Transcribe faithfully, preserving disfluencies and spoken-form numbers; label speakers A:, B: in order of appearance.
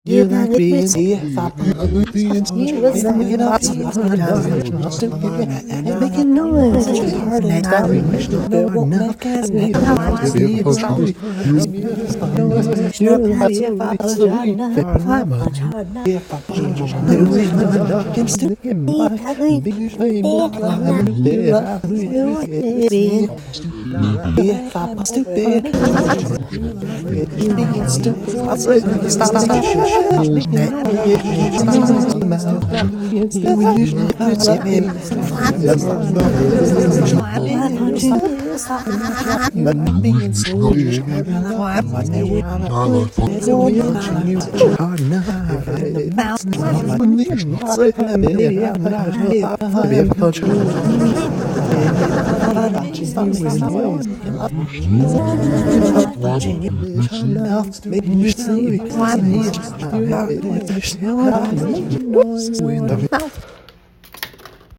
A: You like being here, if I like being here, was that you know, and making noise, it's hard and I wish to know what enough gas me. Now I see it's sorry. You're like if I was trying to find much hard now. If I was losing the dark and still in my big flame, I'm there. If I was stupid, being stupid, I said, stop. Maybe